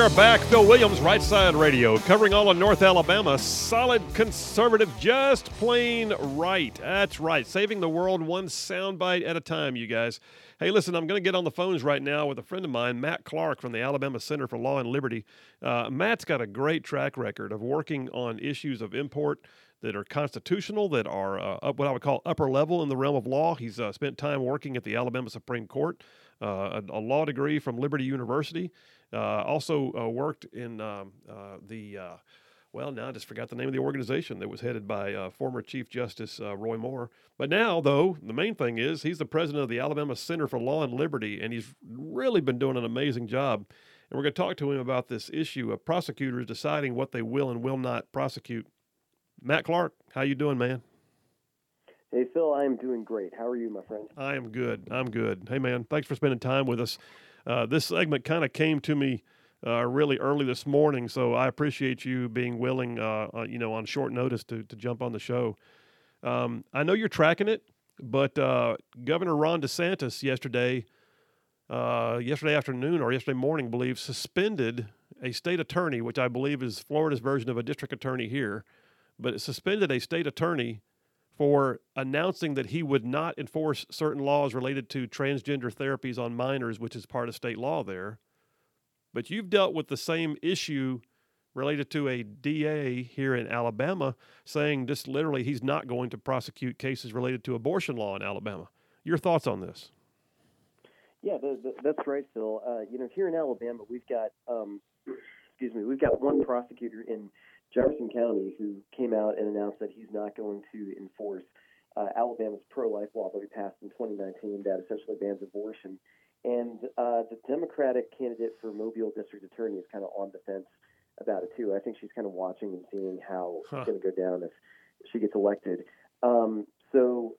are back. Phil Williams, Right Side Radio, covering all of North Alabama. Solid conservative, just plain right. That's right. Saving the world one soundbite at a time, you guys. Hey, listen, I'm going to get on the phones right now with a friend of mine, Matt Clark from the Alabama Center for Law and Liberty. Matt's got a great track record of working on issues of import that are constitutional, that are what I would call upper level in the realm of law. He's spent time working at the Alabama Supreme Court, a law degree from Liberty University. Also worked in now I just forgot the name of the organization that was headed by former Chief Justice Roy Moore. But now, though, the main thing is he's the president of the Alabama Center for Law and Liberty, and he's really been doing an amazing job. And we're going to talk to him about this issue of prosecutors deciding what they will and will not prosecute. Matt Clark, how you doing, man? Hey, Phil, I'm doing great. How are you, my friend? I am good. I'm good. Hey, man, thanks for spending time with us. This segment kind of came to me really early this morning, so I appreciate you being willing, on short notice to jump on the show. I know you're tracking it, but Governor Ron DeSantis yesterday afternoon or yesterday morning, I believe, suspended a state attorney, which I believe is Florida's version of a district attorney here, but it suspended a state attorney for announcing that he would not enforce certain laws related to transgender therapies on minors, which is part of state law there. But you've dealt with the same issue related to a DA here in Alabama saying just literally he's not going to prosecute cases related to abortion law in Alabama. Your thoughts on this? Yeah, that's right, Phil. Here in Alabama, we've got one prosecutor in Jefferson County who came out and announced that he's not going to enforce Alabama's pro-life law that we passed in 2019 that essentially bans abortion. And the Democratic candidate for Mobile District Attorney is kind of on the fence about it, too. I think she's kind of watching and seeing how it's going to go down if she gets elected. So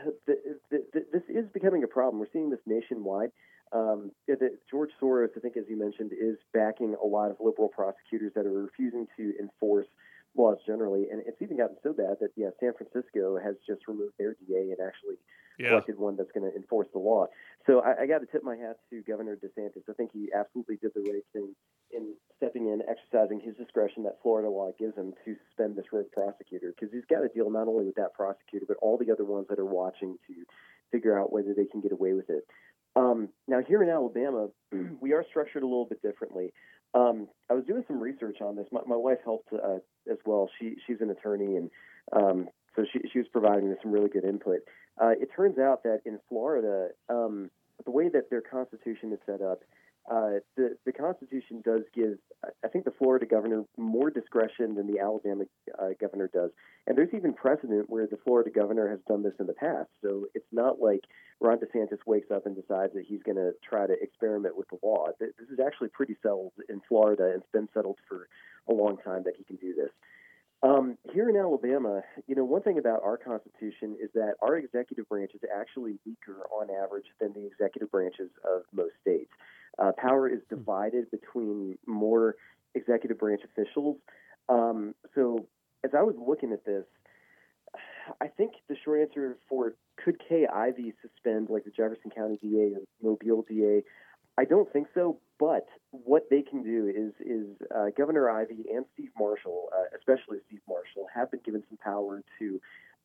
this is becoming a problem. We're seeing this nationwide. George Soros, I think, as you mentioned, is backing a lot of liberal prosecutors that are refusing to enforce laws generally. And it's even gotten so bad that, San Francisco has just removed their DA and actually elected one that's going to enforce the law. So I got to tip my hat to Governor DeSantis. I think he absolutely did the right thing in stepping in, exercising his discretion that Florida law gives him to suspend this rogue prosecutor, because he's got to deal not only with that prosecutor, but all the other ones that are watching to figure out whether they can get away with it. Now, here in Alabama, we are structured a little bit differently. I was doing some research on this. My wife helped as well. She's an attorney, and so she was providing me some really good input. It turns out that in Florida, the way that their constitution is set up, the Constitution does give, I think, the Florida governor more discretion than the Alabama governor does. And there's even precedent where the Florida governor has done this in the past. So it's not like Ron DeSantis wakes up and decides that he's going to try to experiment with the law. This is actually pretty settled in Florida, and it's been settled for a long time that he can do this. Here in Alabama, one thing about our Constitution is that our executive branch is actually weaker on average than the executive branches of most states. Power is divided between more executive branch officials. So as I was looking at this, I think the short answer for could Kay Ivey suspend like the Jefferson County DA or Mobile DA? I don't think so, but what they can do is Governor Ivey and Steve Marshall, especially Steve Marshall, have been given some power to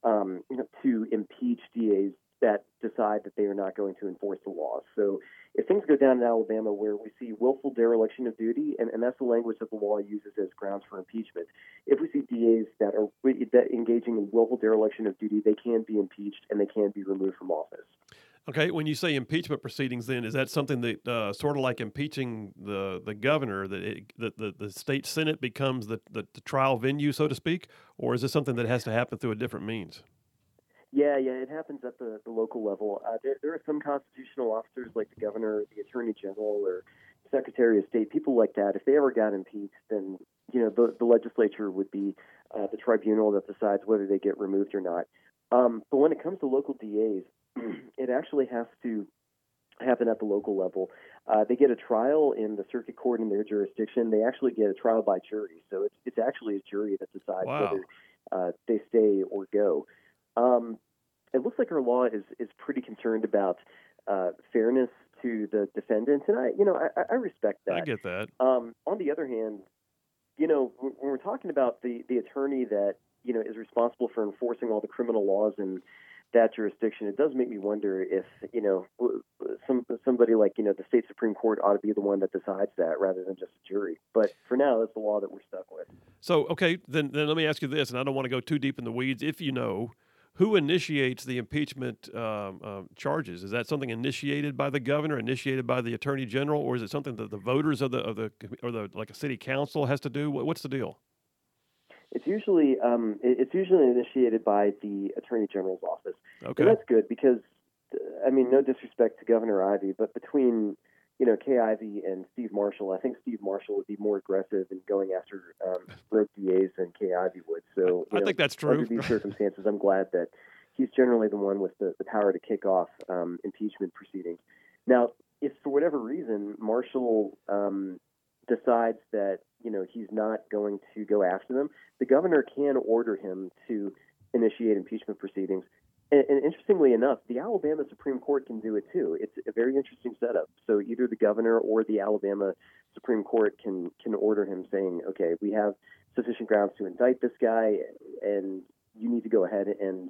impeach DAs that decide that they are not going to enforce the law. So if things go down in Alabama where we see willful dereliction of duty, and that's the language that the law uses as grounds for impeachment, if we see DAs that are engaging in willful dereliction of duty, they can be impeached and they can be removed from office. Okay, when you say impeachment proceedings, then is that something that sort of like impeaching the governor, that the state Senate becomes the trial venue, so to speak, or is this something that has to happen through a different means? Yeah, it happens at the local level. There are some constitutional officers like the governor, the attorney general, or secretary of state, people like that. If they ever got impeached, then the legislature would be the tribunal that decides whether they get removed or not. But when it comes to local DAs, it actually has to happen at the local level. They get a trial in the circuit court in their jurisdiction. They actually get a trial by jury, so it's actually a jury that decides whether they stay or go. It looks like our law is pretty concerned about fairness to the defendants, and I respect that. I get that. On the other hand, when we're talking about the attorney that is responsible for enforcing all the criminal laws in that jurisdiction, it does make me wonder if somebody like the state Supreme Court ought to be the one that decides that rather than just a jury. But for now, that's the law that we're stuck with. So okay, then let me ask you this, and I don't want to go too deep in the weeds. If you know, who initiates the impeachment charges? Is that something initiated by the governor, initiated by the attorney general, or is it something that the voters of the like a city council has to do? What's the deal? It's usually initiated by the Attorney General's office. Okay. And that's good because, no disrespect to Governor Ivey, but between, Kay Ivey and Steve Marshall, I think Steve Marshall would be more aggressive in going after rogue DAs than Kay Ivey would. So I think that's true. Under these circumstances, I'm glad that he's generally the one with the power to kick off impeachment proceedings. Now, if for whatever reason Marshall decides that he's not going to go after them, the governor can order him to initiate impeachment proceedings. And interestingly enough, the Alabama Supreme Court can do it too. It's a very interesting setup. So either the governor or the Alabama Supreme Court can order him, saying, "Okay, we have sufficient grounds to indict this guy, and you need to go ahead and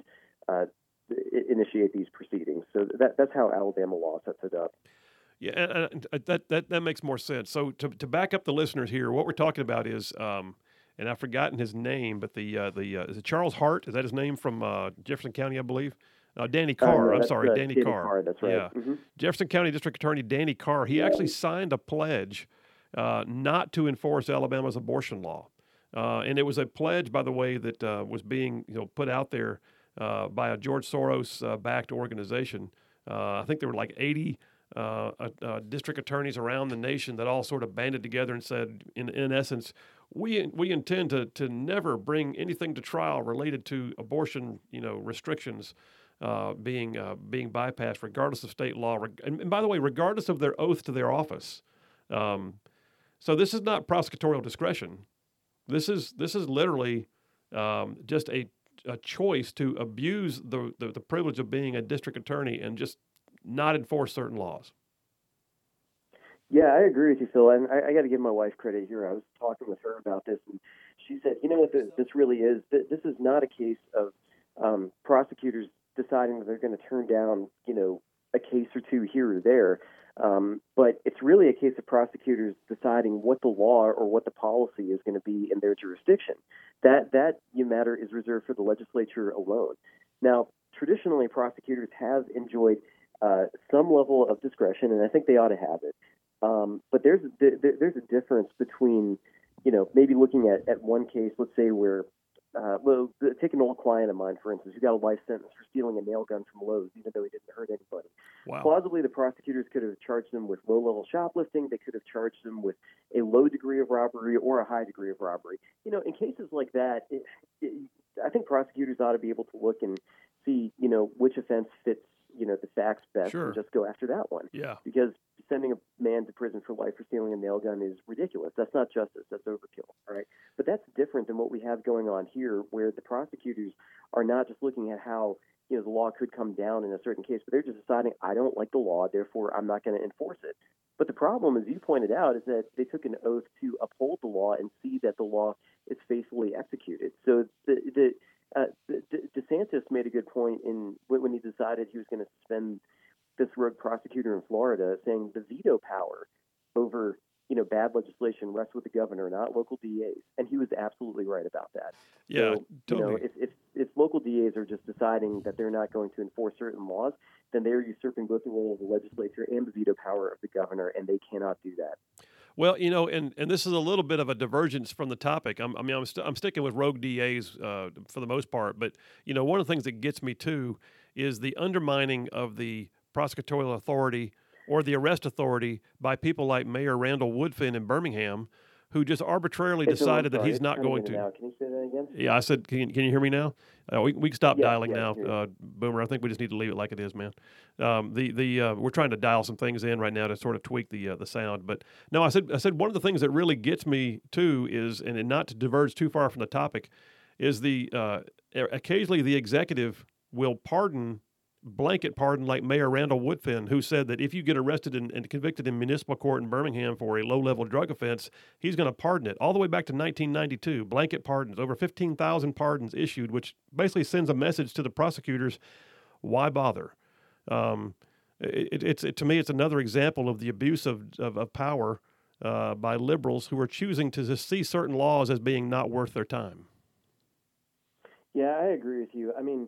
initiate these proceedings." So that's how Alabama law sets it up. Yeah, and that makes more sense. So to back up the listeners here, what we're talking about is, and I've forgotten his name, but is it Charles Hart? Is that his name from Jefferson County, I believe? Danny Carr. No, I'm sorry, Danny Carr. That's right. Yeah, Jefferson County District Attorney Danny Carr. He actually signed a pledge not to enforce Alabama's abortion law, and it was a pledge, by the way, that was being put out there by a George Soros backed organization. I think there were like 80. District attorneys around the nation that all sort of banded together and said, in essence, we intend to never bring anything to trial related to abortion, restrictions being bypassed, regardless of state law, and by the way, regardless of their oath to their office. So this is not prosecutorial discretion. This is literally just a choice to abuse the privilege of being a district attorney and just not enforce certain laws. Yeah, I agree with you, Phil. And I got to give my wife credit here. I was talking with her about this, and she said, "You know what this really is? This is not a case of prosecutors deciding that they're going to turn down, a case or two here or there, but it's really a case of prosecutors deciding what the law or what the policy is going to be in their jurisdiction. That matter is reserved for the legislature alone. Now, traditionally, prosecutors have enjoyed some level of discretion, and I think they ought to have it. But there's a difference between, maybe looking at one case, let's say where, take an old client of mine, for instance, who got a life sentence for stealing a nail gun from Lowe's, even though he didn't hurt anybody. Wow. Plausibly, the prosecutors could have charged him with low-level shoplifting. They could have charged him with a low degree of robbery or a high degree of robbery. In cases like that, I think prosecutors ought to be able to look and see, which offense fits the facts best, Sure. and just go after that one. Yeah. Because sending a man to prison for life for stealing a nail gun is ridiculous. That's not justice. That's overkill. All right. But that's different than what we have going on here, where the prosecutors are not just looking at how the law could come down in a certain case, but they're just deciding, I don't like the law, therefore I'm not going to enforce it. But the problem, as you pointed out, is that they took an oath to uphold the law and see that the law is faithfully executed. So DeSantis made a good point when he decided he was going to suspend this rogue prosecutor in Florida, saying the veto power over bad legislation rests with the governor, not local DAs, and he was absolutely right about that. Yeah, so, totally. If local DAs are just deciding that they're not going to enforce certain laws, then they're usurping both the role of the legislature and the veto power of the governor, and they cannot do that. Well, and this is a little bit of a divergence from the topic. I'm sticking with rogue DAs for the most part, but one of the things that gets me too is the undermining of the prosecutorial authority or the arrest authority by people like Mayor Randall Woodfin in Birmingham, who just arbitrarily decided that he's not going to. Can you say that again? Yeah, I said, can you hear me now? We can stop dialing now, yeah. Boomer. I think we just need to leave it like it is, man. We're trying to dial some things in right now to sort of tweak the sound. But no, I said one of the things that really gets me too is, and not to diverge too far from the topic, is occasionally the executive will pardon blanket pardon like Mayor Randall Woodfin, who said that if you get arrested and convicted in municipal court in Birmingham for a low-level drug offense, he's going to pardon it. All the way back to 1992, blanket pardons, over 15,000 pardons issued, which basically sends a message to the prosecutors, why bother? To me, it's another example of the abuse of power by liberals who are choosing to just see certain laws as being not worth their time. Yeah, I agree with you. I mean,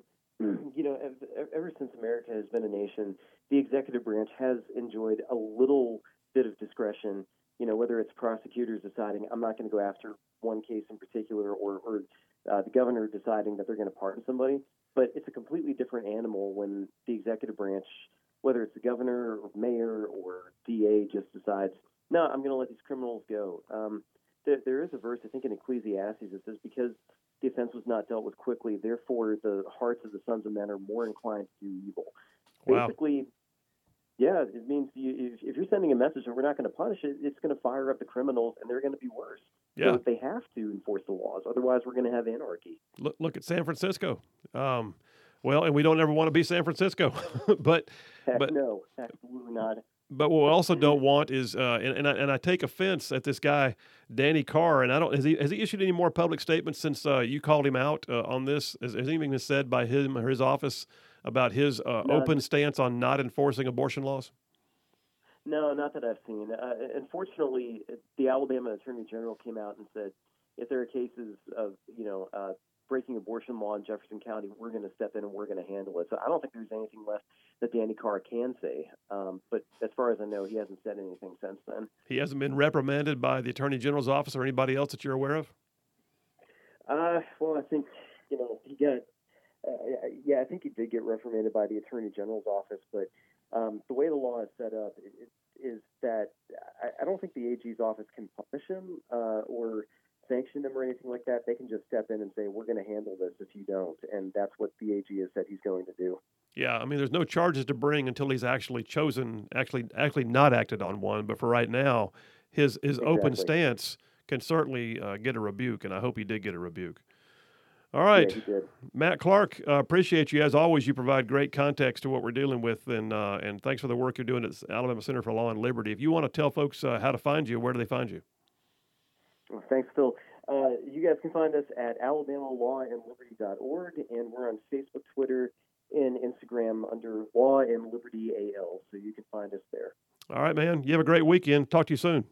ever since America has been a nation, the executive branch has enjoyed a little bit of discretion, whether it's prosecutors deciding I'm not going to go after one case in particular or the governor deciding that they're going to pardon somebody. But it's a completely different animal when the executive branch, whether it's the governor or mayor or DA, just decides, no, I'm going to let these criminals go. There is a verse, I think, in Ecclesiastes that says, because the offense was not dealt with quickly, therefore the hearts of the sons of men are more inclined to do evil. Wow. Basically, yeah, it means if you're sending a message and we're not going to punish it, it's going to fire up the criminals and they're going to be worse. Yeah. So they have to enforce the laws. Otherwise, we're going to have anarchy. Look at San Francisco. Well, and we don't ever want to be San Francisco, but no, absolutely not. But what we also don't want is, and I take offense at this guy, Danny Carr, and has he issued any more public statements since you called him out on this? Has anything been said by him or his office about his open stance on not enforcing abortion laws? No, not that I've seen. Unfortunately, the Alabama Attorney General came out and said, if there are cases of breaking abortion law in Jefferson County, we're going to step in and we're going to handle it. So I don't think there's anything left that Danny Carr can say. But as far as I know, he hasn't said anything since then. He hasn't been reprimanded by the Attorney General's office or anybody else that you're aware of? Well, I think, he got, I think he did get reprimanded by the Attorney General's office. But the way the law is set up is that I don't think the AG's office can punish him or sanction him or anything like that. They can just step in and say, we're going to handle this if you don't. And that's what the AG has said he's going to do. Yeah, I mean, there's no charges to bring until he's actually chosen, actually not acted on one. But for right now, his open stance can certainly get a rebuke, and I hope he did get a rebuke. All right, yeah, he did. Matt Clark, appreciate you. As always, you provide great context to what we're dealing with, and thanks for the work you're doing at the Alabama Center for Law and Liberty. If you want to tell folks how to find you, where do they find you? Well, thanks, Phil. You guys can find us at alabamalawandliberty.org, and we're on Facebook, Twitter, and Instagram under Law and Liberty AL, so you can find us there. All right, man. You have a great weekend. Talk to you soon.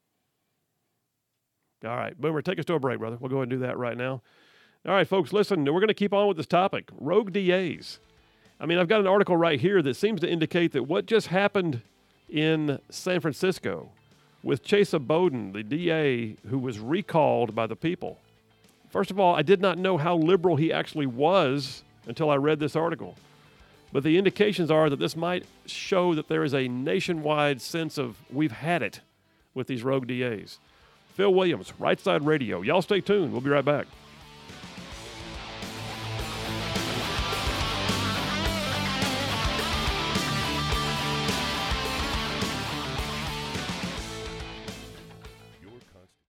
All right, Boomer, take us to a break, brother. We'll go ahead and do that right now. All right, folks, listen, we're going to keep on with this topic, rogue DAs. I mean, I've got an article right here that seems to indicate that what just happened in San Francisco with Chesa Boudin, the DA who was recalled by the people. First of all, I did not know how liberal he actually was until I read this article. But the indications are that this might show that there is a nationwide sense of we've had it with these rogue DAs. Phil Williams, Right Side Radio. Y'all stay tuned. We'll be right back.